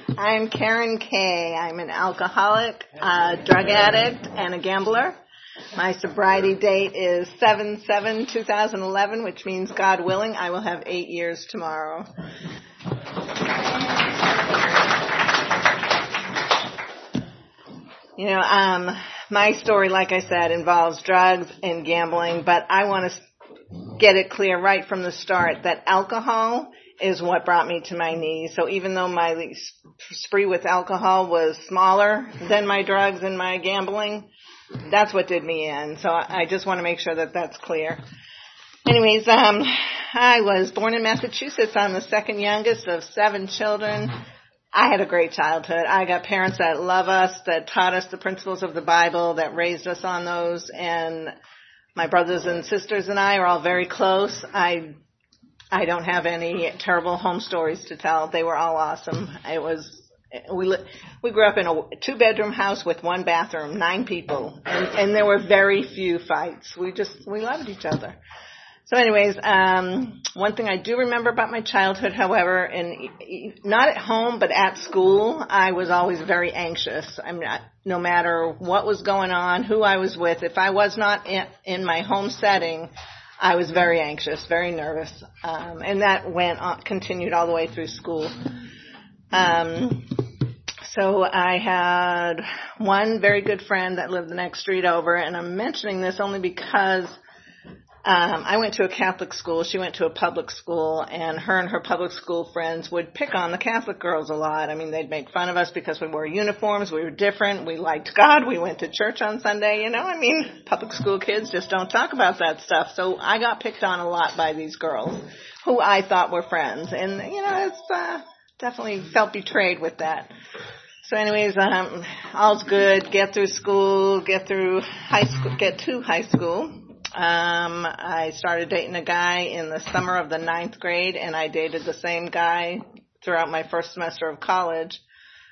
I'm Karen Kay. I'm an alcoholic, drug addict, and a gambler. My sobriety date is 7/7/2011, which means, God willing, I will have 8 years tomorrow. My story, like I said, involves drugs and gambling, but I want to get it clear right from the start that alcohol is what brought me to my knees. So even though my spree with alcohol was smaller than my drugs and my gambling, that's what did me in. So I just want to make sure that that's clear. Anyways, I was born in Massachusetts. I'm the second youngest of 7 children. I had a great childhood. I got parents that love us, that taught us the principles of the Bible, that raised us on those, and my brothers and sisters and I are all very close. I don't have any terrible home stories to tell. They were all awesome. We grew up in a 2-bedroom house with 1 bathroom, 9 people, and there were very few fights. We loved each other. So anyways, one thing I do remember about my childhood, however, and not at home, but at school, I was always very anxious. No matter what was going on, who I was with, if I was not in my home setting, I was very anxious, very nervous. And that continued all the way through school. So I had one very good friend that lived the next street over, and I'm mentioning this only because I went to a Catholic school. She went to a public school, and her public school friends would pick on the Catholic girls a lot. I mean, they'd make fun of us because we wore uniforms. We were different. We liked God. We went to church on Sunday. Public school kids just don't talk about that stuff. So I got picked on a lot by these girls who I thought were friends. And, it's definitely felt betrayed with that. So anyways, all's good. Get through school, get to high school. I started dating a guy in the summer of the 9th grade, and I dated the same guy throughout my first semester of college.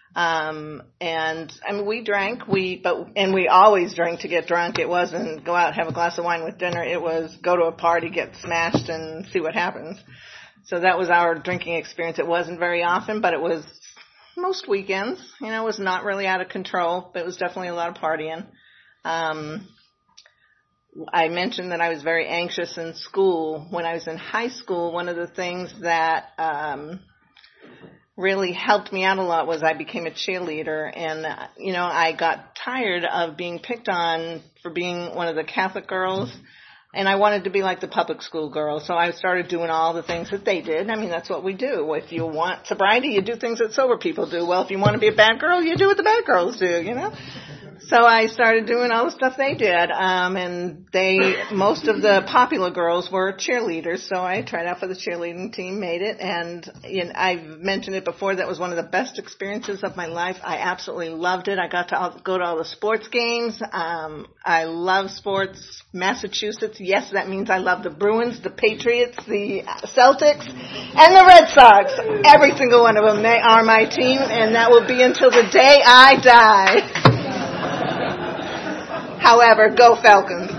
We drank, we always drank to get drunk. It wasn't go out, have a glass of wine with dinner. It was go to a party, get smashed, and see what happens. So that was our drinking experience. It wasn't very often, but it was most weekends. It was not really out of control, but it was definitely a lot of partying. I mentioned that I was very anxious in school. When I was in high school, one of the things that really helped me out a lot was I became a cheerleader. And, I got tired of being picked on for being one of the Catholic girls. And I wanted to be like the public school girls. So I started doing all the things that they did. That's what we do. If you want sobriety, you do things that sober people do. Well, if you want to be a bad girl, you do what the bad girls do, So I started doing all the stuff they did, and most of the popular girls were cheerleaders, so I tried out for the cheerleading team, made it, and I've mentioned it before, that was one of the best experiences of my life. I absolutely loved it. I got to go to all the sports games. I love sports. Massachusetts, yes, that means I love the Bruins, the Patriots, the Celtics, and the Red Sox. Every single one of them, they are my team, and that will be until the day I die. However, go Falcons.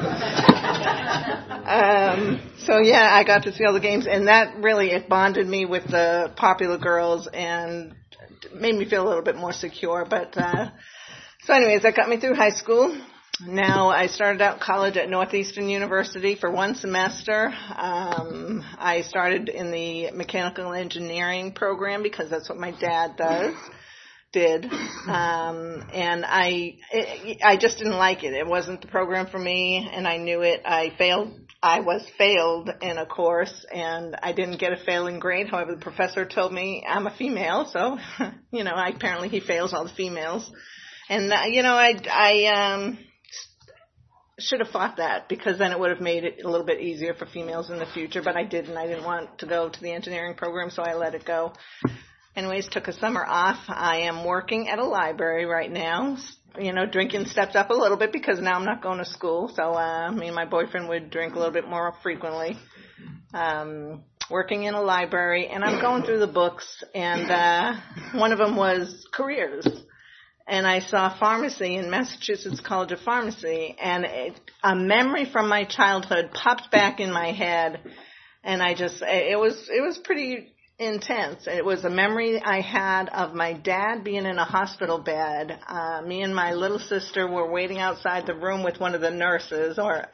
I got to see all the games, and that really, it bonded me with the popular girls and made me feel a little bit more secure. But, so anyways, that got me through high school. Now I started out college at Northeastern University for 1 semester. I started in the mechanical engineering program because that's what my dad did. And I just didn't like it. It wasn't the program for me, and I knew it. I was failed in a course, and I didn't get a failing grade. However, the professor told me I'm a female, so, apparently he fails all the females. And, I should have fought that, because then it would have made it a little bit easier for females in the future, but I didn't. I didn't want to go to the engineering program, so I let it go. Anyways, took a summer off. I am working at a library right now. Drinking stepped up a little bit because now I'm not going to school. So me and my boyfriend would drink a little bit more frequently. Working in a library, and I'm going through the books, and one of them was careers. And I saw pharmacy in Massachusetts College of Pharmacy, and a memory from my childhood popped back in my head, and it was pretty intense. It was a memory I had of my dad being in a hospital bed. Me and my little sister were waiting outside the room with one of the nurses,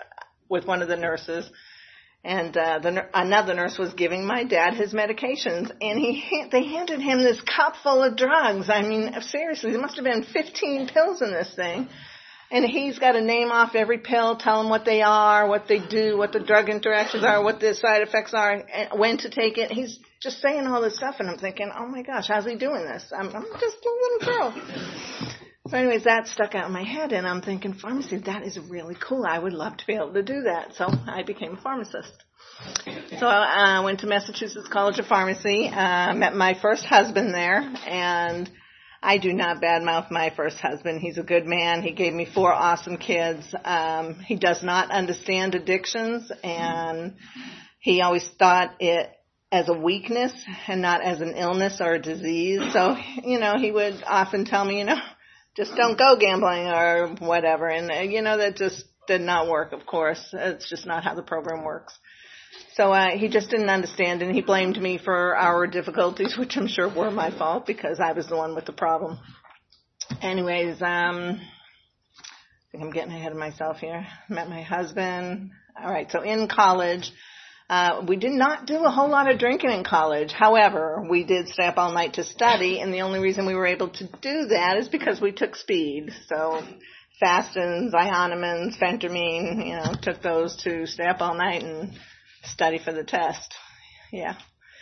and another nurse was giving my dad his medications, and they handed him this cup full of drugs. I mean, seriously, there must have been 15 pills in this thing. And he's got to name off every pill, tell them what they are, what they do, what the drug interactions are, what the side effects are, and when to take it. He's just saying all this stuff, and I'm thinking, oh my gosh, how's he doing this? I'm just a little girl. So anyways, that stuck out in my head, and I'm thinking, pharmacy, that is really cool. I would love to be able to do that. So I became a pharmacist. So I went to Massachusetts College of Pharmacy, met my first husband there, and I do not badmouth my first husband. He's a good man. He gave me 4 awesome kids. He does not understand addictions, and he always thought it as a weakness and not as an illness or a disease. So, he would often tell me, just don't go gambling or whatever. And, that just did not work, of course. It's just not how the program works. So he just didn't understand, and he blamed me for our difficulties, which I'm sure were my fault because I was the one with the problem. Anyways, I think I'm getting ahead of myself here. Met my husband. All right, so in college, we did not do a whole lot of drinking in college. However, we did stay up all night to study, and the only reason we were able to do that is because we took speed. So Fastins, Ionamins, Phentermine, took those to stay up all night and study for the test. Yeah.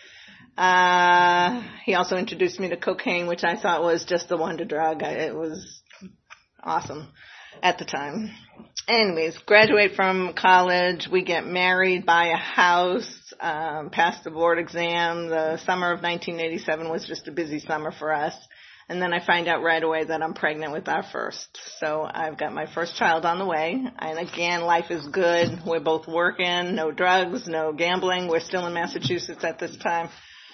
He also introduced me to cocaine, which I thought was just the wonder drug. It was awesome at the time. Anyways, graduate from college. We get married, buy a house, pass the board exam. The summer of 1987 was just a busy summer for us. And then I find out right away that I'm pregnant with our first. So I've got my first child on the way. And again, life is good. We're both working, no drugs, no gambling. We're still in Massachusetts at this time.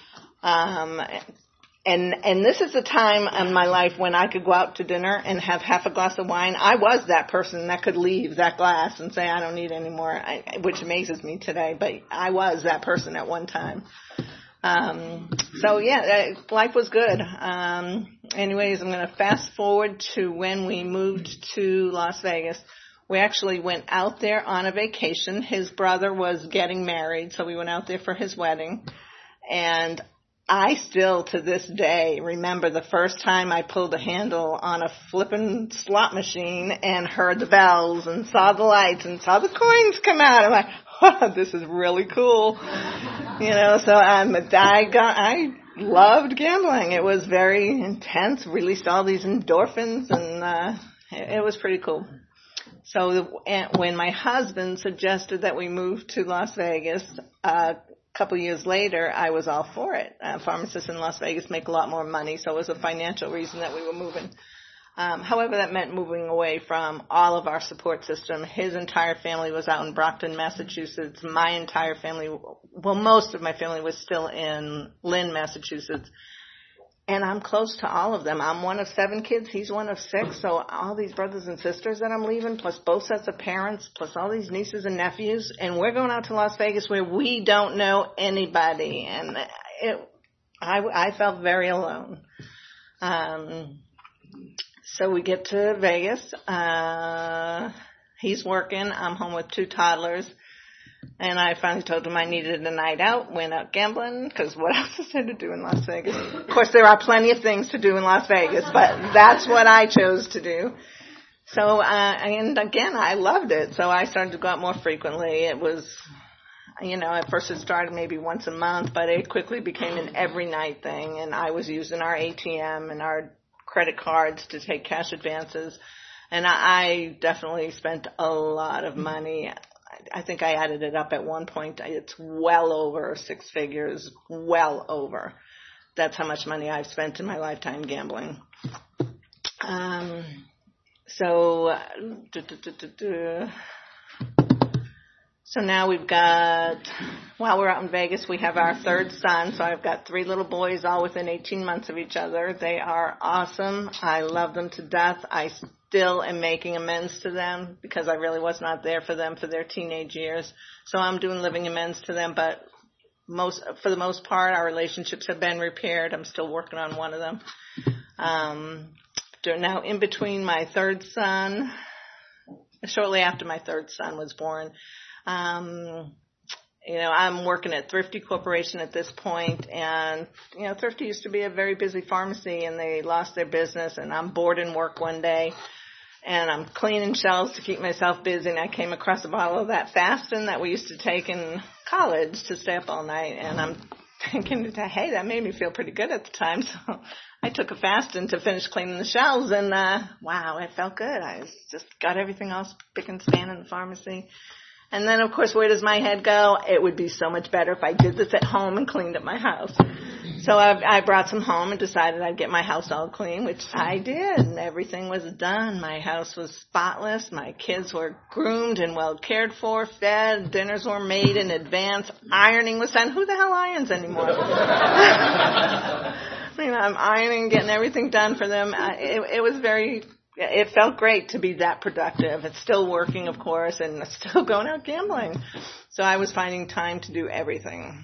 And this is the time in my life when I could go out to dinner and have half a glass of wine. I was that person that could leave that glass and say, I don't need any more, which amazes me today. But I was that person at one time. Life was good. Anyways, I'm going to fast forward to when we moved to Las Vegas. We actually went out there on a vacation. His brother was getting married, so we went out there for his wedding. And I still, to this day, remember the first time I pulled a handle on a flippin' slot machine and heard the bells and saw the lights and saw the coins come out. I'm like, wow, this is really cool. So I loved gambling. It was very intense, released all these endorphins, and it was pretty cool. So when my husband suggested that we move to Las Vegas, a couple years later, I was all for it. Pharmacists in Las Vegas make a lot more money, so it was a financial reason that we were moving. However, that meant moving away from all of our support system. His entire family was out in Brockton, Massachusetts. My entire family, most of my family was still in Lynn, Massachusetts. And I'm close to all of them. I'm one of 7 kids. He's one of 6. So all these brothers and sisters that I'm leaving, plus both sets of parents, plus all these nieces and nephews. And we're going out to Las Vegas where we don't know anybody. And I felt very alone. So we get to Vegas. He's working. I'm home with 2 toddlers. And I finally told him I needed a night out, went out gambling, because what else is there to do in Las Vegas? Of course, there are plenty of things to do in Las Vegas, but that's what I chose to do. So, and again, I loved it. So I started to go out more frequently. It was, at first it started maybe once a month, but it quickly became an every night thing. And I was using our ATM and our credit cards to take cash advances. And I definitely spent a lot of money. I think I added it up at one point. It's well over 6 figures, well over. That's how much money I've spent in my lifetime gambling. So now we've got, while we're out in Vegas, we have our 3rd son. So I've got 3 little boys all within 18 months of each other. They are awesome. I love them to death. I still am making amends to them because I really was not there for them for their teenage years. So I'm doing living amends to them, but for the most part, our relationships have been repaired. I'm still working on one of them. Now, in between my third son, shortly after my third son was born, I'm working at Thrifty Corporation at this point, and, Thrifty used to be a very busy pharmacy, and they lost their business, and I'm bored in work one day, and I'm cleaning shelves to keep myself busy, and I came across a bottle of that Fastin that we used to take in college to stay up all night, and I'm thinking, hey, that made me feel pretty good at the time, so I took a Fastin to finish cleaning the shelves, and wow, it felt good. I just got everything else spick and span in the pharmacy. And then, of course, where does my head go? It would be so much better if I did this at home and cleaned up my house. So I brought some home and decided I'd get my house all clean, which I did, and everything was done. My house was spotless. My kids were groomed and well cared for, fed. Dinners were made in advance. Ironing was done. Who the hell irons anymore? I'm ironing, getting everything done for them. It felt great to be that productive. It's still working, of course, and still going out gambling. So I was finding time to do everything.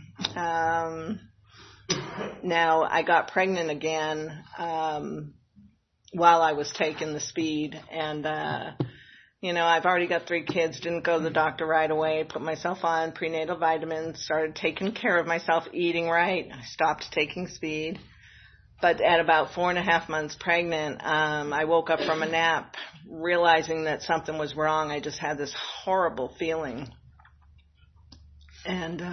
Now, I got pregnant again while I was taking the speed. And, I've already got 3 kids, didn't go to the doctor right away, put myself on prenatal vitamins, started taking care of myself, eating right. I stopped taking speed. But at about 4.5 months pregnant, I woke up from a nap realizing that something was wrong. I just had this horrible feeling. And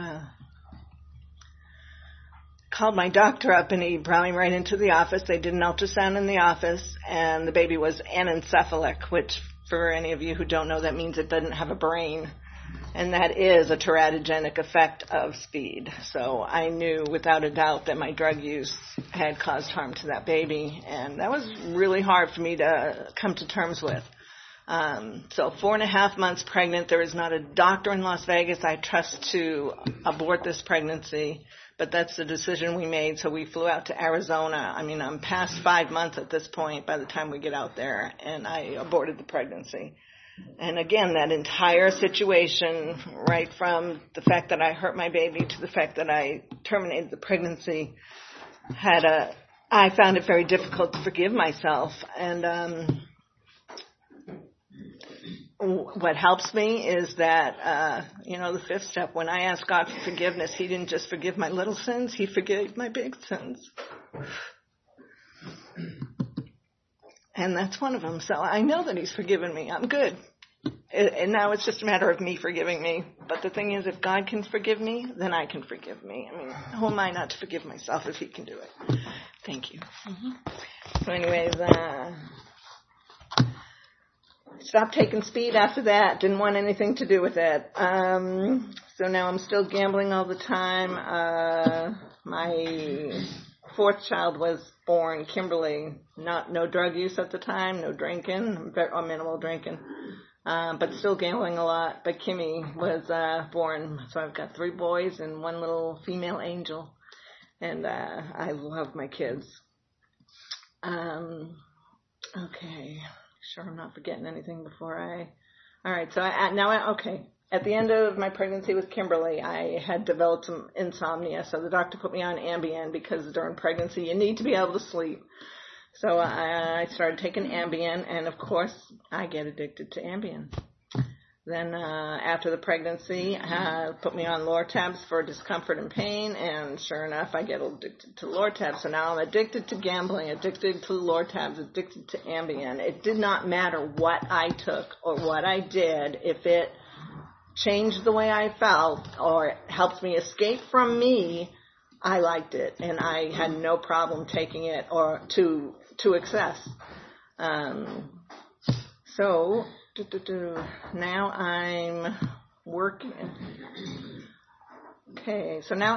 called my doctor up, and he brought me right into the office. They did an ultrasound in the office, and the baby was anencephalic, which for any of you who don't know, that means it doesn't have a brain. And that is a teratogenic effect of speed. So I knew without a doubt that my drug use had caused harm to that baby. And that was really hard for me to come to terms with. So 4.5 months pregnant, there is not a doctor in Las Vegas I trust to abort this pregnancy. But that's the decision we made. So we flew out to Arizona. I'm past 5 months at this point by the time we get out there. And I aborted the pregnancy. And again, that entire situation, right from the fact that I hurt my baby to the fact that I terminated the pregnancy, I found it very difficult to forgive myself. And what helps me is that, the 5th step, when I asked God for forgiveness, He didn't just forgive my little sins, He forgave my big sins. And that's one of them. So I know that He's forgiven me. I'm good. And now it's just a matter of me forgiving me. But the thing is, if God can forgive me, then I can forgive me. Who am I not to forgive myself if He can do it? Thank you. Mm-hmm. So anyways, stopped taking speed after that. Didn't want anything to do with it. So now I'm still gambling all the time. My 4th child was born, Kimberly. No drug use at the time, no drinking, or minimal drinking, but still gambling a lot. But Kimmy was born, so I've got 3 boys and 1 little female angel, and I love my kids. Okay, sure I'm not forgetting anything before all right, so okay. At the end of my pregnancy with Kimberly, I had developed some insomnia, so the doctor put me on Ambien because during pregnancy you need to be able to sleep. So I started taking Ambien, and of course I get addicted to Ambien. Then after the pregnancy, put me on Lortabs for discomfort and pain, and sure enough, I get addicted to Lortabs. So now I'm addicted to gambling, addicted to Lortabs, addicted to Ambien. It did not matter what I took or what I did. If it changed the way I felt or helped me escape from me, I liked it, and I had no problem taking it or to excess. So now I'm working. Okay, so now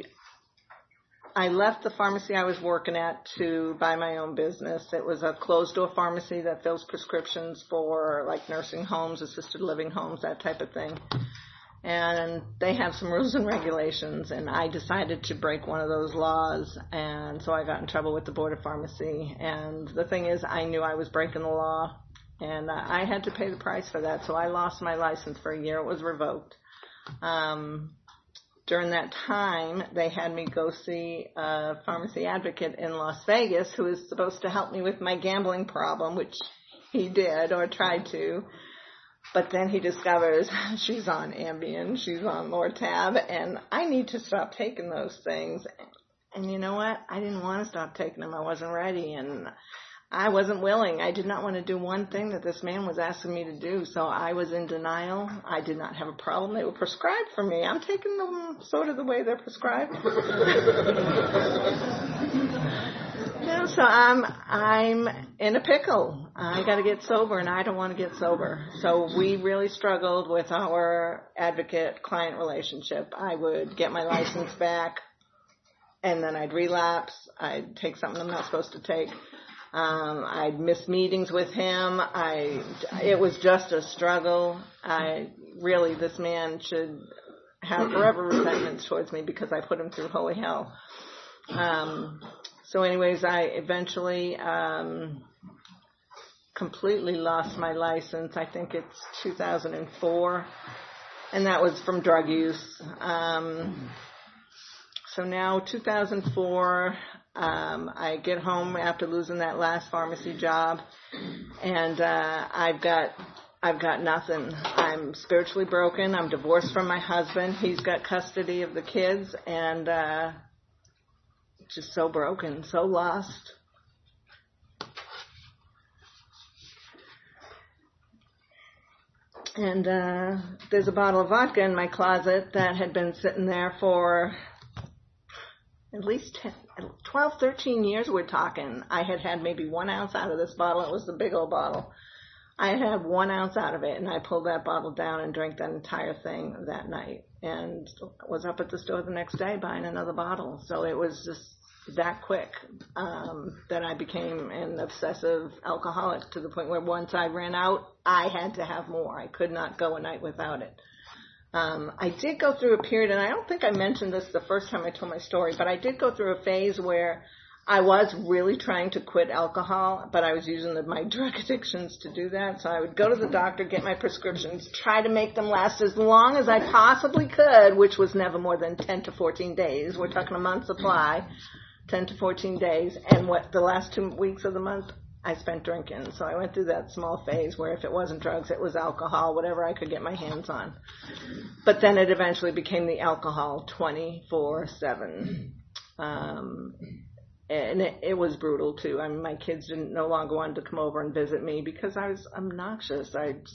I left the pharmacy I was working at to buy my own business. It was a closed-door pharmacy that fills prescriptions for like nursing homes, assisted living homes, that type of thing. And they have some rules and regulations, and I decided to break one of those laws, and so I got in trouble with the Board of Pharmacy. And the thing is, I knew I was breaking the law, and I had to pay the price for that, so I lost my license for a year. It was revoked. during that time, they had me go see a pharmacy advocate in Las Vegas who was supposed to help me with my gambling problem, which he did or tried to. But then he discovers she's on Ambien, she's on Lortab, and I need to stop taking those things. And you know what? I didn't want to stop taking them. I wasn't ready, and I wasn't willing. I did not want to do one thing that this man was asking me to do, so I was in denial. I did not have a problem. They were prescribed for me. I'm taking them sort of the way they're prescribed. So I'm in a pickle. I got to get sober, and I don't want to get sober. So we really struggled with our advocate-client relationship. I would get my license back, and then I'd relapse. I'd take something I'm not supposed to take. I'd miss meetings with him. It was just a struggle. This man should have forever resentments towards me because I put him through holy hell. So anyways, I eventually completely lost my license. I think it's 2004, and that was from drug use. So now 2004, I get home after losing that last pharmacy job, and I've got nothing. I'm spiritually broken. I'm divorced from my husband. He's got custody of the kids, and just so broken, so lost. And there's a bottle of vodka in my closet that had been sitting there for at least 12, 13 years we're talking. I had maybe 1 ounce out of this bottle. It was the big old bottle. I had 1 ounce out of it, and I pulled that bottle down and drank that entire thing that night, and was up at the store the next day buying another bottle. So it was just that quick that I became an obsessive alcoholic, to the point where once I ran out, I had to have more. I could not go a night without it. I did go through a period, and I don't think I mentioned this the first time I told my story, but I did go through a phase where I was really trying to quit alcohol, but I was using my drug addictions to do that. So I would go to the doctor, get my prescriptions, try to make them last as long as I possibly could, which was never more than 10 to 14 days. We're talking a month's supply, 10 to 14 days. And the last 2 weeks of the month, I spent drinking. So I went through that small phase where if it wasn't drugs, it was alcohol, whatever I could get my hands on. But then it eventually became the alcohol 24/7. And it was brutal too. I mean, my kids no longer wanted to come over and visit me because I was obnoxious.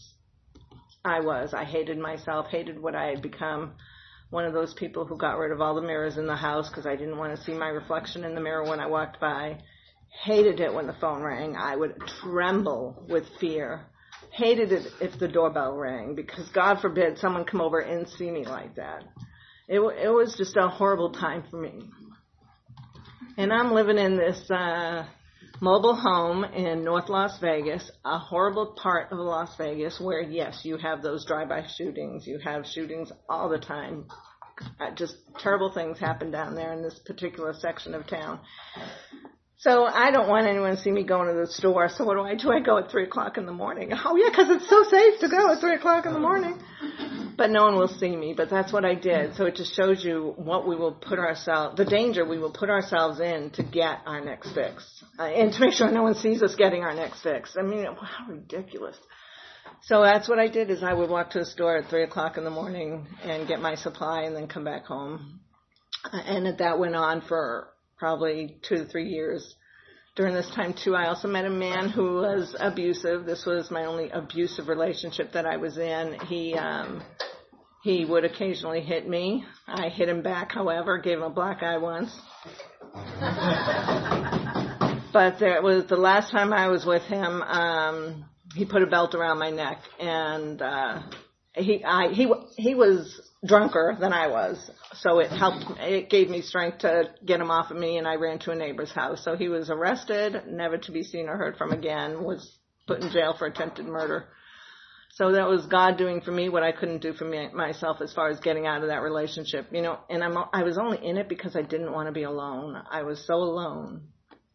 I hated myself, hated what I had become. One of those people who got rid of all the mirrors in the house because I didn't want to see my reflection in the mirror when I walked by. Hated it when the phone rang. I would tremble with fear. Hated it if the doorbell rang, because God forbid someone come over and see me like that. It was just a horrible time for me. And I'm living in this mobile home in North Las Vegas, a horrible part of Las Vegas where, yes, you have those drive-by shootings. You have shootings all the time. Just terrible things happen down there in this particular section of town. So I don't want anyone to see me going to the store. So what do? I go at 3 o'clock in the morning. Oh, yeah, because it's so safe to go at 3 o'clock in the morning. But no one will see me. But that's what I did. So it just shows you what we will the danger we will put ourselves in to get our next fix. And to make sure no one sees us getting our next fix. I mean, how ridiculous. So that's what I did, is I would walk to the store at 3 o'clock in the morning and get my supply and then come back home. And that went on for probably 2 to 3 years. During this time, too, I also met a man who was abusive. This was my only abusive relationship that I was in. He would occasionally hit me. I hit him back, however, gave him a black eye once. But there was the last time I was with him, he put a belt around my neck, and he was drunker than I was, so it gave me strength to get him off of me, and I ran to a neighbor's house. So he was arrested, never to be seen or heard from again, was put in jail for attempted murder. So that was God doing for me what I couldn't do for myself as far as getting out of that relationship, and I was only in it because I didn't want to be alone. I was so alone.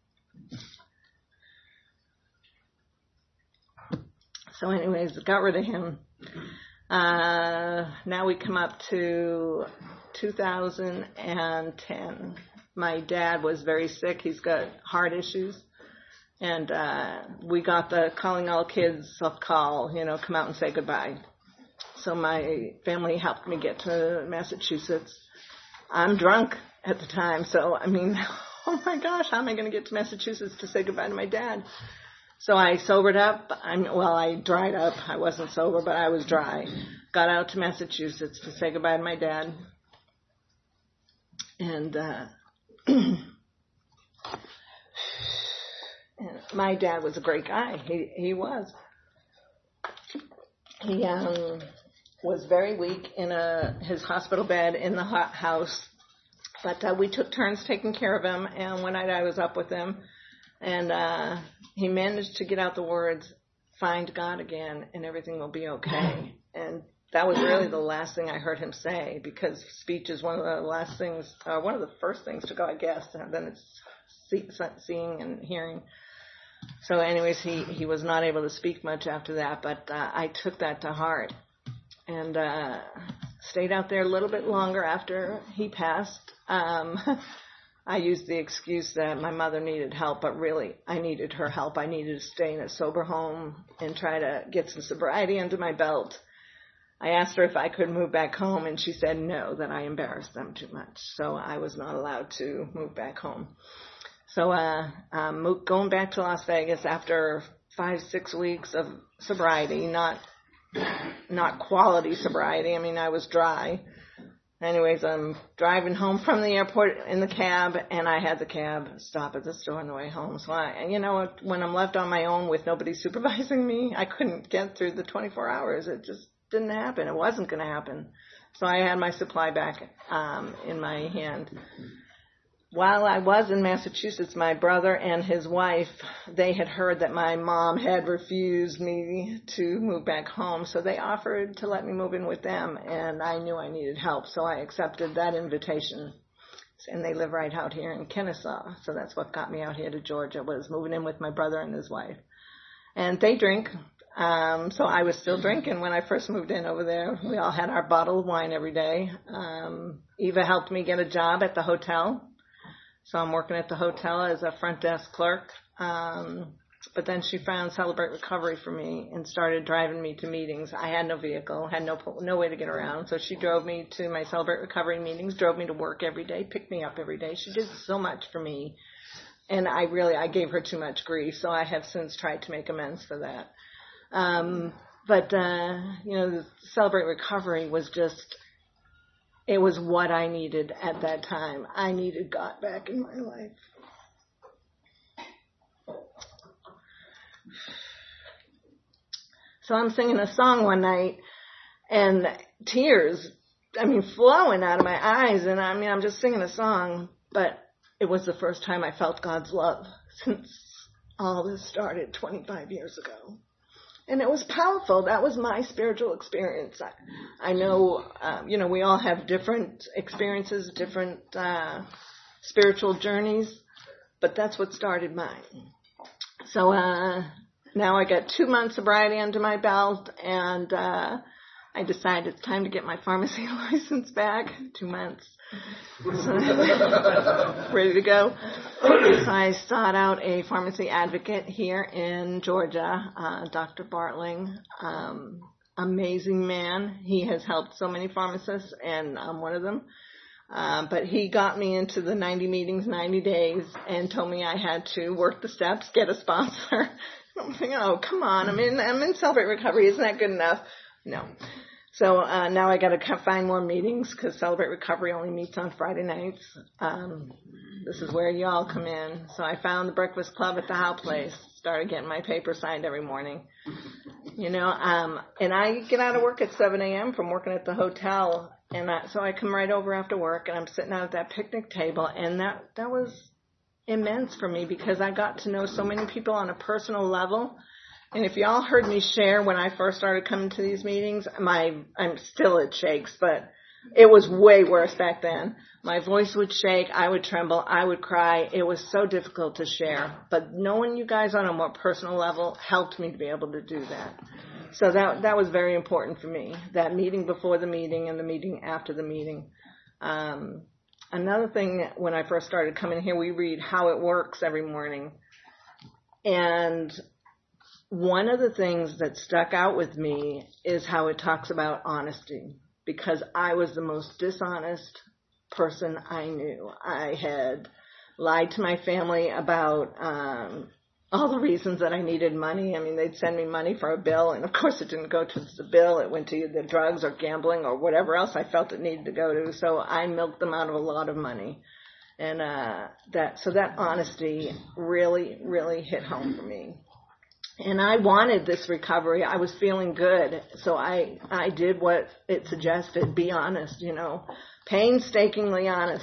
So anyways, got rid of him. Now we come up to 2010. My dad was very sick. He's got heart issues. And we got the calling all kids call, come out and say goodbye. So my family helped me get to Massachusetts. I'm drunk at the time, so oh my gosh, how am I going to get to Massachusetts to say goodbye to my dad? So I sobered up. I dried up. I wasn't sober, but I was dry. Got out to Massachusetts to say goodbye to my dad. And my dad was a great guy. He was. He was very weak in his hospital bed in the house, but we took turns taking care of him. And one night I was up with him, and he managed to get out the words, "Find God again, and everything will be okay." And that was really the last thing I heard him say, because speech is one of the last things, one of the first things to go, I guess, and then it's seeing and hearing. So anyways, he was not able to speak much after that, but I took that to heart and stayed out there a little bit longer after he passed. I used the excuse that my mother needed help, but really I needed her help. I needed to stay in a sober home and try to get some sobriety under my belt. I asked her if I could move back home, and she said no, that I embarrassed them too much. So I was not allowed to move back home. So going back to Las Vegas after 5-6 weeks of sobriety, not quality sobriety. I was dry. Anyways, I'm driving home from the airport in the cab, and I had the cab stop at the store on the way home. So when I'm left on my own with nobody supervising me, I couldn't get through the 24 hours. It just didn't happen. It wasn't going to happen. So I had my supply back in my hand. While I was in Massachusetts, my brother and his wife, they had heard that my mom had refused me to move back home, so they offered to let me move in with them, and I knew I needed help, so I accepted that invitation. And they live right out here in Kennesaw, so that's what got me out here to Georgia, was moving in with my brother and his wife. And they drink, so I was still drinking when I first moved in over there. We all had our bottle of wine every day. Eva helped me get a job at the hotel. So I'm working at the hotel as a front desk clerk. But then she found Celebrate Recovery for me and started driving me to meetings. I had no vehicle, had no way to get around. So she drove me to my Celebrate Recovery meetings, drove me to work every day, picked me up every day. She did so much for me. And I gave her too much grief. So I have since tried to make amends for that. But the Celebrate Recovery was just, it was what I needed at that time. I needed God back in my life. So I'm singing a song one night, and tears, flowing out of my eyes, and I'm just singing a song, but it was the first time I felt God's love since all this started 25 years ago. And it was powerful. That was my spiritual experience. I know, we all have different experiences, different spiritual journeys, but that's what started mine. So now I got 2 months sobriety under my belt, and I decided it's time to get my pharmacy license back. 2 months. So, ready to go. So I sought out a pharmacy advocate here in Georgia, Dr. Bartling. Amazing man. He has helped so many pharmacists, and I'm one of them. But he got me into the 90 meetings, 90 days, and told me I had to work the steps, get a sponsor. I'm thinking, oh, come on. I'm in Celebrate Recovery. Isn't that good enough? No. So now I got to find more meetings, because Celebrate Recovery only meets on Friday nights. This is where y'all come in. So I found the Breakfast Club at the Howe Place. Started getting my paper signed every morning. And I get out of work at 7 a.m. from working at the hotel. And so I come right over after work, and I'm sitting out at that picnic table. And that was immense for me, because I got to know so many people on a personal level. And if y'all heard me share when I first started coming to these meetings, it shakes, but it was way worse back then. My voice would shake, I would tremble, I would cry. It was so difficult to share. But knowing you guys on a more personal level helped me to be able to do that. So that was very important for me, that meeting before the meeting and the meeting after the meeting. Another thing, when I first started coming here, we read How It Works every morning. And one of the things that stuck out with me is how it talks about honesty, because I was the most dishonest person I knew. I had lied to my family about all the reasons that I needed money. I mean, they'd send me money for a bill, and of course it didn't go to the bill. It went to either drugs or gambling or whatever else I felt it needed to go to. So I milked them out of a lot of money. And that honesty really, really hit home for me. And I wanted this recovery. I was feeling good. So I did what it suggested. Be honest, painstakingly honest.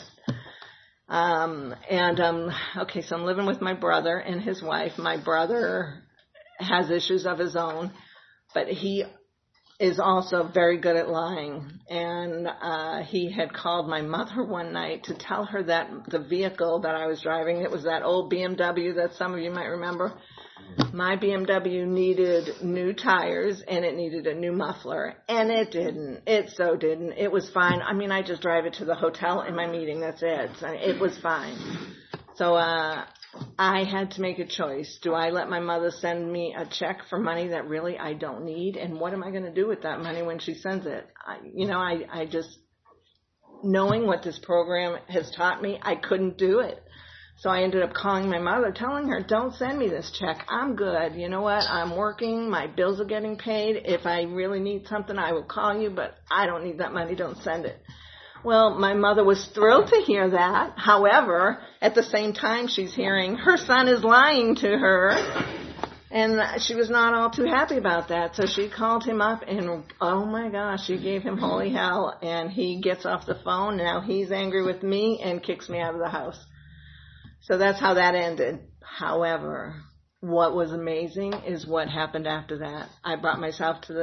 Okay, so I'm living with my brother and his wife. My brother has issues of his own, but he is also very good at lying. And he had called my mother one night to tell her that the vehicle that I was driving, it was that old BMW that some of you might remember. My BMW needed new tires and it needed a new muffler, and it didn't. It so didn't. It was fine. I mean, I just drive it to the hotel in my meeting. That's it. So it was fine. So I had to make a choice. Do I let my mother send me a check for money that really I don't need? And what am I going to do with that money when she sends it? I just, knowing what this program has taught me, I couldn't do it. So I ended up calling my mother, telling her, don't send me this check. I'm good. You know what? I'm working. My bills are getting paid. If I really need something, I will call you, but I don't need that money. Don't send it. Well, my mother was thrilled to hear that. However, at the same time, she's hearing her son is lying to her, and she was not all too happy about that. So she called him up, and oh my gosh, she gave him holy hell, and he gets off the phone. Now he's angry with me and kicks me out of the house. So that's how that ended. However, what was amazing is what happened after that. I brought myself to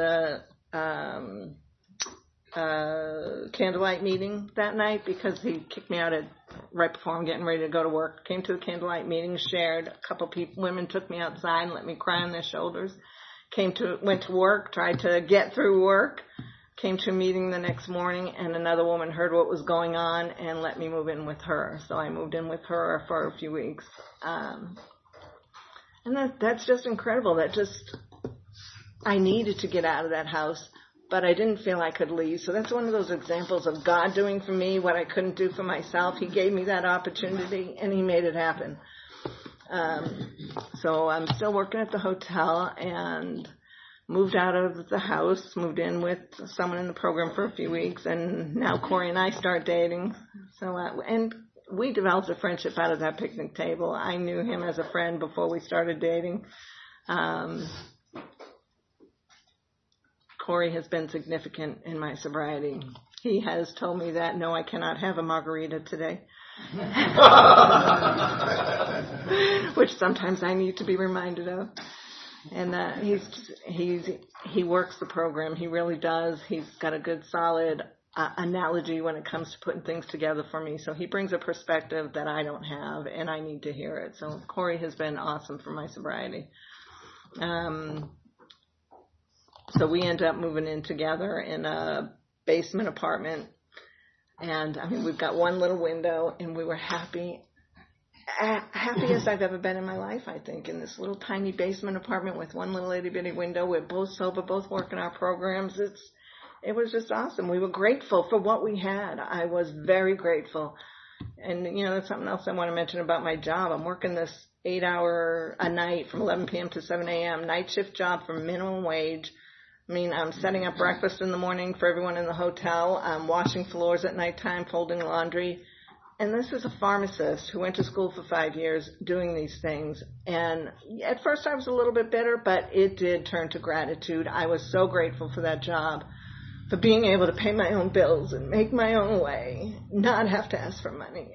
the candlelight meeting that night because he kicked me out right before I'm getting ready to go to work. Came to the candlelight meeting, shared. A couple women took me outside and let me cry on their shoulders. Went to work, tried to get through work. Came to a meeting the next morning, and another woman heard what was going on and let me move in with her. So I moved in with her for a few weeks. And that's just incredible. I needed to get out of that house, but I didn't feel I could leave. So that's one of those examples of God doing for me what I couldn't do for myself. He gave me that opportunity, and He made it happen. So I'm still working at the hotel, and moved out of the house, moved in with someone in the program for a few weeks, and now Corey and I start dating. So, and we developed a friendship out of that picnic table. I knew him as a friend before we started dating. Corey has been significant in my sobriety. He has told me that, no, I cannot have a margarita today. Which sometimes I need to be reminded of. And he works the program. He really does. He's got a good, solid analogy when it comes to putting things together for me. So he brings a perspective that I don't have, and I need to hear it. So Corey has been awesome for my sobriety. So we ended up moving in together in a basement apartment. And, I mean, we've got one little window, and we were happiest I've ever been in my life, I think, in this little tiny basement apartment with one little itty-bitty window. We're both sober, both working our programs. It was just awesome. We were grateful for what we had. I was very grateful. And, that's something else I want to mention about my job. I'm working this 8-hour a night from 11 p.m. to 7 a.m. night shift job for minimum wage. I mean, I'm setting up breakfast in the morning for everyone in the hotel. I'm washing floors at nighttime, folding laundry. And this is a pharmacist who went to school for 5 years doing these things. And at first I was a little bit bitter, but it did turn to gratitude. I was so grateful for that job, for being able to pay my own bills and make my own way, not have to ask for money.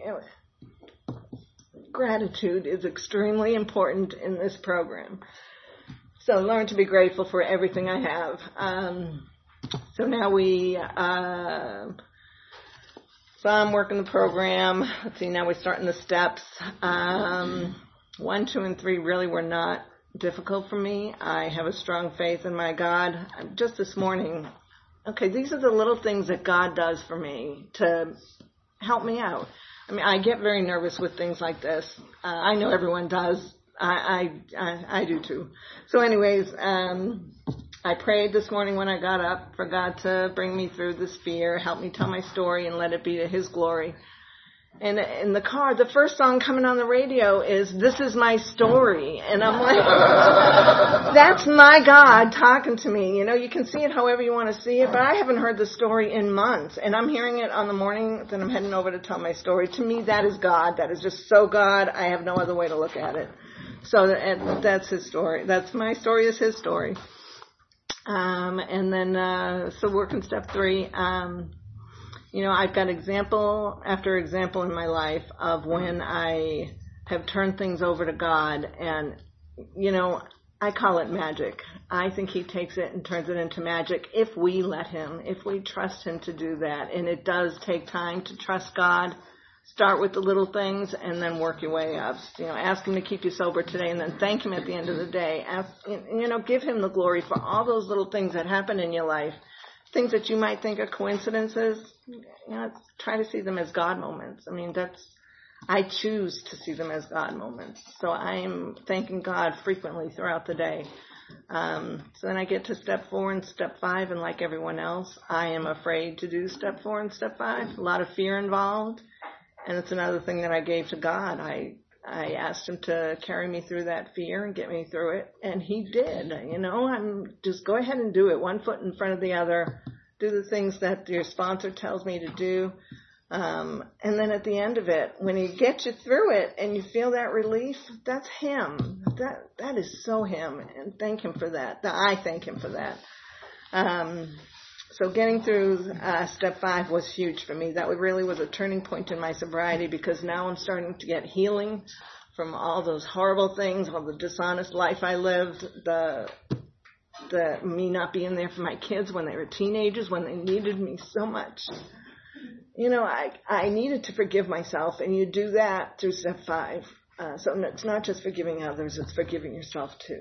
Gratitude is extremely important in this program. So learn to be grateful for everything I have. So now So I'm working the program. Let's see, now we're starting the steps. 1, 2, and 3 really were not difficult for me. I have a strong faith in my God. Just this morning, okay, these are the little things that God does for me to help me out. I mean, I get very nervous with things like this. I know everyone does. I do too. So anyways, I prayed this morning when I got up for God to bring me through this fear, help me tell my story and let it be to His glory. And in the car, the first song coming on the radio is "This Is My Story." And I'm like, that's my God talking to me. You know, you can see it however you want to see it, but I haven't heard the story in months. And I'm hearing it on the morning that I'm heading over to tell my story. To me, that is God. That is just so God. I have no other way to look at it. So that's His story. That's my story is His story. And then, so working step 3, you know, I've got example after example in my life of when I have turned things over to God, and, you know, I call it magic. I think He takes it and turns it into magic if we let Him, if we trust Him to do that. And it does take time to trust God. Start with the little things and then work your way up. You know, ask Him to keep you sober today and then thank Him at the end of the day. Give Him the glory for all those little things that happen in your life. Things that you might think are coincidences, you know, try to see them as God moments. I mean, I choose to see them as God moments. So I'm thanking God frequently throughout the day. So then I get to step 4 and step 5, and like everyone else, I am afraid to do step 4 and step 5. A lot of fear involved. And it's another thing that I gave to God. I asked Him to carry me through that fear and get me through it, and He did. You know, I'm just go ahead and do it, one foot in front of the other. Do the things that your sponsor tells me to do. And then at the end of it, when He gets you through it and you feel that relief, that's Him. That is so Him, and thank Him for that. I thank Him for that. So getting through step 5 was huge for me. That really was a turning point in my sobriety, because now I'm starting to get healing from all those horrible things, all the dishonest life I lived, the me not being there for my kids when they were teenagers, when they needed me so much. You know, I needed to forgive myself, and you do that through step 5. So it's not just forgiving others, it's forgiving yourself too.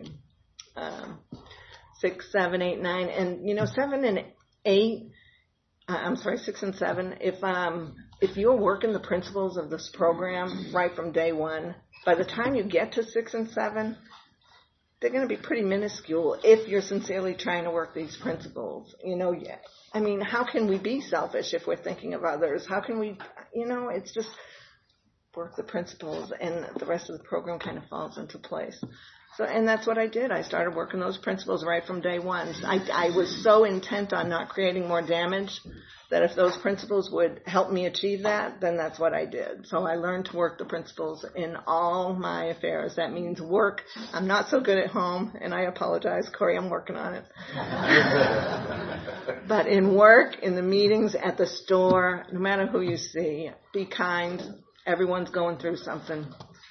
6, 7, 8, 9, and you know, 7 and 8, 6 and 7, if you're working the principles of this program right from day 1, by the time you get to 6 and 7, they're going to be pretty minuscule if you're sincerely trying to work these principles. You know, I mean, how can we be selfish if we're thinking of others? How can we, you know, it's just work the principles and the rest of the program kind of falls into place. So, and that's what I did. I started working those principles right from day 1. I was so intent on not creating more damage that if those principles would help me achieve that, then that's what I did. So I learned to work the principles in all my affairs. That means work. I'm not so good at home, and I apologize, Corey, I'm working on it. But in work, in the meetings, at the store, no matter who you see, be kind. Everyone's going through something.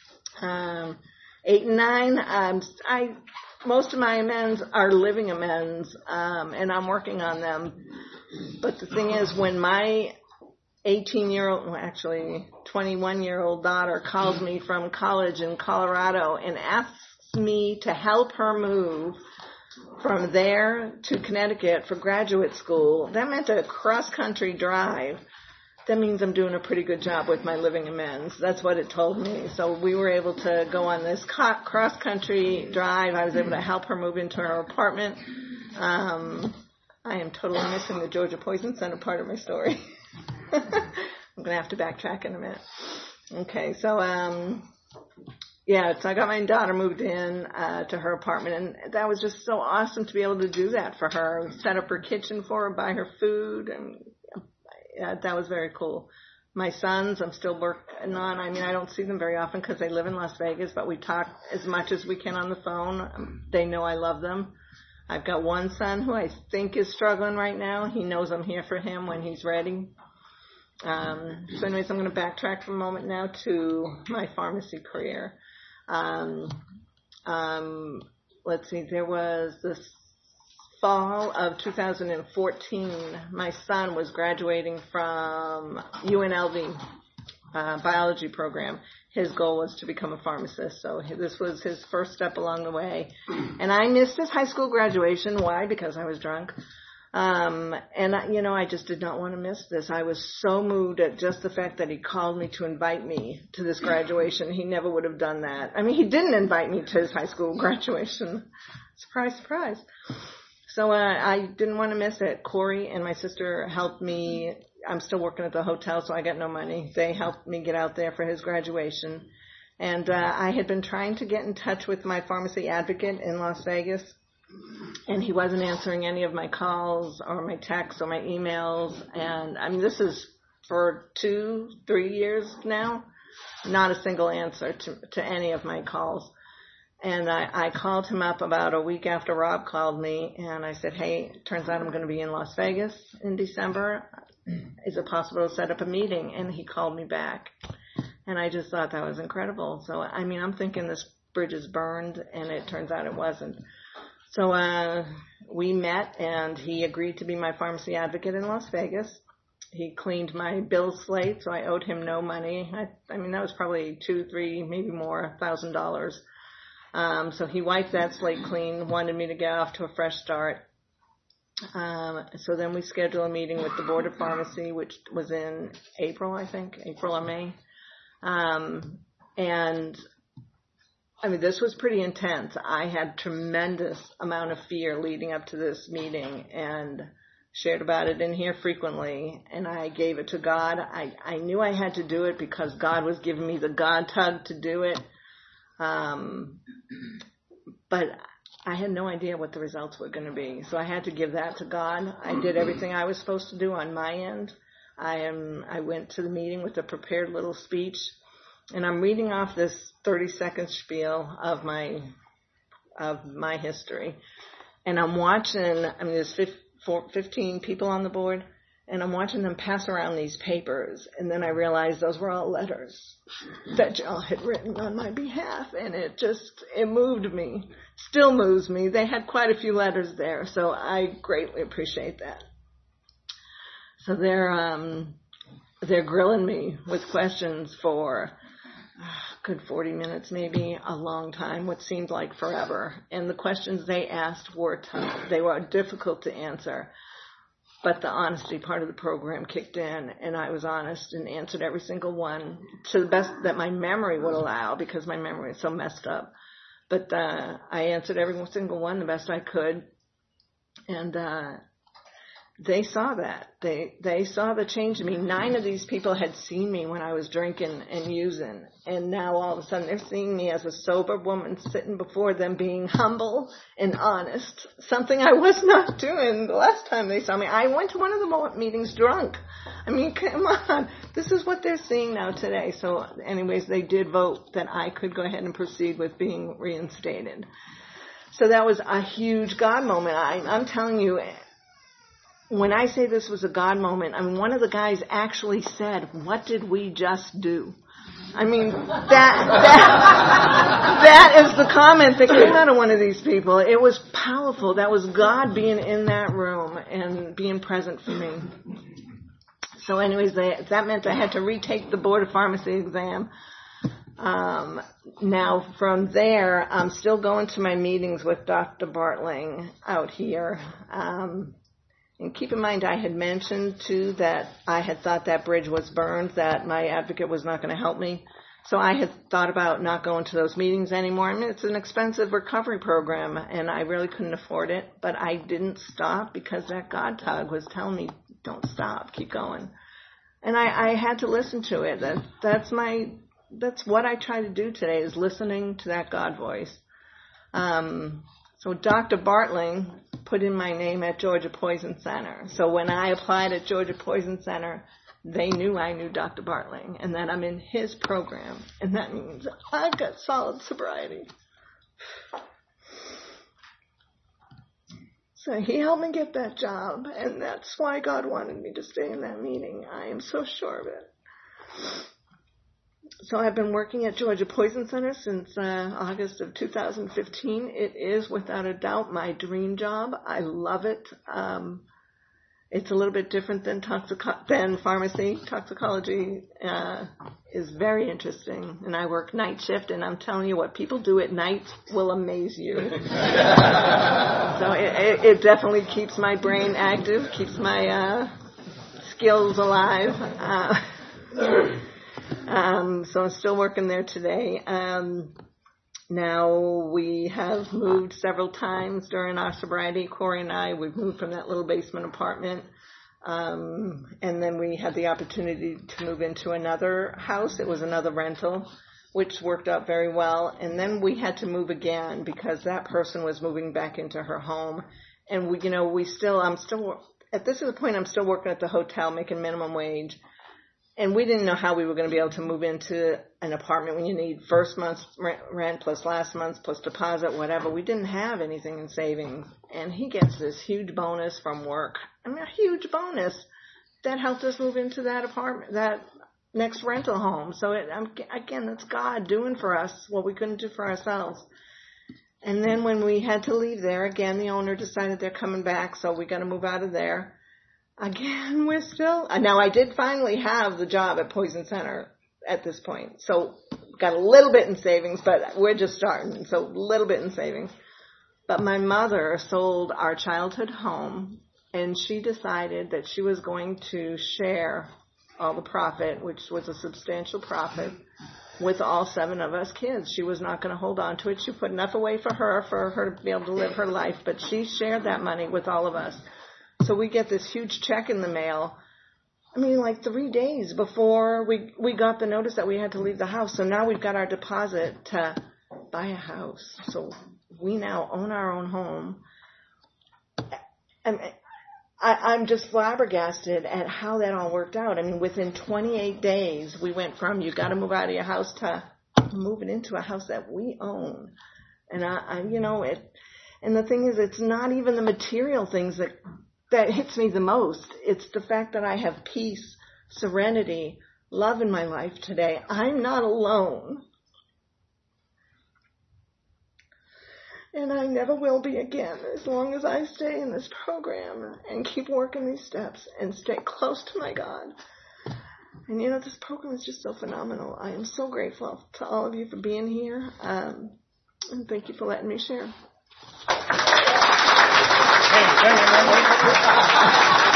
8 and 9, most of my amends are living amends, and I'm working on them. But the thing is, when my 21-year-old daughter calls me from college in Colorado and asks me to help her move from there to Connecticut for graduate school, that meant a cross-country drive. That means I'm doing a pretty good job with my living amends. That's what it told me. So we were able to go on this cross-country drive. I was able to help her move into her apartment. I am totally missing the Georgia Poison Center part of my story. I'm going to have to backtrack in a minute. Okay, so, so I got my daughter moved in to her apartment, and that was just so awesome to be able to do that for her. Set up her kitchen for her, buy her food, and that was very cool. My sons, I'm still working on. I mean, I don't see them very often because they live in Las Vegas, but we talk as much as we can on the phone. They know I love them. I've got one son who I think is struggling right now. He knows I'm here for him when he's ready. So anyways, I'm going to backtrack for a moment now to my pharmacy career. Let's see, there was this fall of 2014, my son was graduating from UNLV biology program. His goal was to become a pharmacist, so this was his first step along the way. And I missed his high school graduation. Why? Because I was drunk. I just did not want to miss this. I was so moved at just the fact that he called me to invite me to this graduation. He never would have done that. I mean, he didn't invite me to his high school graduation. Surprise, surprise. So I didn't want to miss it. Corey and my sister helped me. I'm still working at the hotel, so I got no money. They helped me get out there for his graduation. And I had been trying to get in touch with my pharmacy advocate in Las Vegas, and he wasn't answering any of my calls or my texts or my emails. And, I mean, this is for 2-3 years now, not a single answer to any of my calls. And I called him up about a week after Rob called me, and I said, hey, it turns out I'm going to be in Las Vegas in December. Is it possible to set up a meeting? And he called me back. And I just thought that was incredible. So, I mean, I'm thinking this bridge is burned, and it turns out it wasn't. So we met, and he agreed to be my pharmacy advocate in Las Vegas. He cleaned my bill slate, so I owed him no money. I mean, that was probably $2,000, $3,000, maybe more, $1,000. So he wiped that slate clean, wanted me to get off to a fresh start. So then we scheduled a meeting with the Board of Pharmacy, which was in April, I think, April or May. And I mean, this was pretty intense. I had tremendous amount of fear leading up to this meeting and shared about it in here frequently. And I gave it to God. I knew I had to do it because God was giving me the God tug to do it. But I had no idea what the results were going to be. So I had to give that to God. I did everything I was supposed to do on my end. I went to the meeting with a prepared little speech, and I'm reading off this 30-second spiel of my history. And I'm watching, I mean, there's 15 people on the board, and I'm watching them pass around these papers. And then I realized those were all letters that Jill had written on my behalf, and it moved me, still moves me. They had quite a few letters there, so I greatly appreciate that. So they're grilling me with questions for good 40 minutes, maybe a long time, what seemed like forever. And the questions they asked were tough. They were difficult to answer. But the honesty part of the program kicked in, and I was honest and answered every single one to the best that my memory would allow, because my memory is so messed up. But I answered every single one the best I could. And they saw that. They saw the change in me. 9 of these people had seen me when I was drinking and using, and now all of a sudden they're seeing me as a sober woman sitting before them, being humble and honest, something I was not doing the last time they saw me. I went to one of the meetings drunk. I mean, come on. This is what they're seeing now today. So anyways, they did vote that I could go ahead and proceed with being reinstated. So that was a huge God moment. I'm telling you, when I say this was a God moment, I mean, one of the guys actually said, what did we just do? I mean, that is the comment that came out of one of these people. It was powerful. That was God being in that room and being present for me. So anyways, that meant I had to retake the Board of Pharmacy exam. Now from there, I'm still going to my meetings with Dr. Bartling out here. And keep in mind, I had mentioned, too, that I had thought that bridge was burned, that my advocate was not going to help me. So I had thought about not going to those meetings anymore. I mean, it's an expensive recovery program, and I really couldn't afford it. But I didn't stop because that God tug was telling me, don't stop, keep going. And I had to listen to it. That's what I try to do today, is listening to that God voice. So Dr. Bartling put in my name at Georgia Poison Center. So when I applied at Georgia Poison Center, they knew I knew Dr. Bartling and that I'm in his program. And that means I've got solid sobriety. So he helped me get that job, and that's why God wanted me to stay in that meeting. I am so sure of it. So I've been working at Georgia Poison Center since August of 2015. It is, without a doubt, my dream job. I love it. It's a little bit different than pharmacy. Toxicology is very interesting, and I work night shift, and I'm telling you what people do at night will amaze you. So it definitely keeps my brain active, keeps my skills alive. So I'm still working there today. Now we have moved several times during our sobriety. Corey and I, we've moved from that little basement apartment. And then we had the opportunity to move into another house. It was another rental, which worked out very well. And then we had to move again because that person was moving back into her home. And I'm still, at this point, I'm still working at the hotel making minimum wage. And we didn't know how we were going to be able to move into an apartment when you need first month's rent plus last month's plus deposit, whatever. We didn't have anything in savings. And he gets this huge bonus from work. I mean, a huge bonus that helped us move into that apartment, that next rental home. So again, it's God doing for us what we couldn't do for ourselves. And then when we had to leave there, again, the owner decided they're coming back, so we got to move out of there. Again, we're still, now I did finally have the job at Poison Center at this point. So got a little bit in savings, but we're just starting. So a little bit in savings. But my mother sold our childhood home, and she decided that she was going to share all the profit, which was a substantial profit, with all 7 of us kids. She was not going to hold on to it. She put enough away for her to be able to live her life, but she shared that money with all of us. So we get this huge check in the mail, I mean, like 3 days before we got the notice that we had to leave the house. So now we've got our deposit to buy a house. So we now own our own home. I'm just flabbergasted at how that all worked out. I mean, within 28 days, we went from you got to move out of your house to moving into a house that we own. And and the thing is, it's not even the material things that hits me the most. It's the fact that I have peace, serenity, love in my life today. I'm not alone. And I never will be again as long as I stay in this program and keep working these steps and stay close to my God. And this program is just so phenomenal. I am so grateful to all of you for being here. And thank you for letting me share.